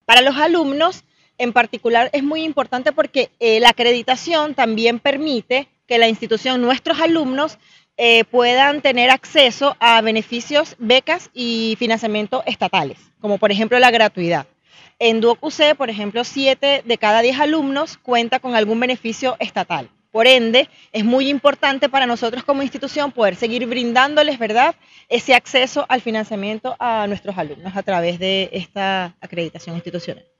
Para los alumnos, en particular, es muy importante porque la acreditación también permite que la institución, nuestros alumnos, puedan tener acceso a beneficios, becas y financiamiento estatales, como por ejemplo la gratuidad. En DuoQC, por ejemplo, 7 de cada 10 alumnos cuenta con algún beneficio estatal. Por ende, es muy importante para nosotros como institución poder seguir brindándoles, ¿verdad?, ese acceso al financiamiento a nuestros alumnos a través de esta acreditación institucional.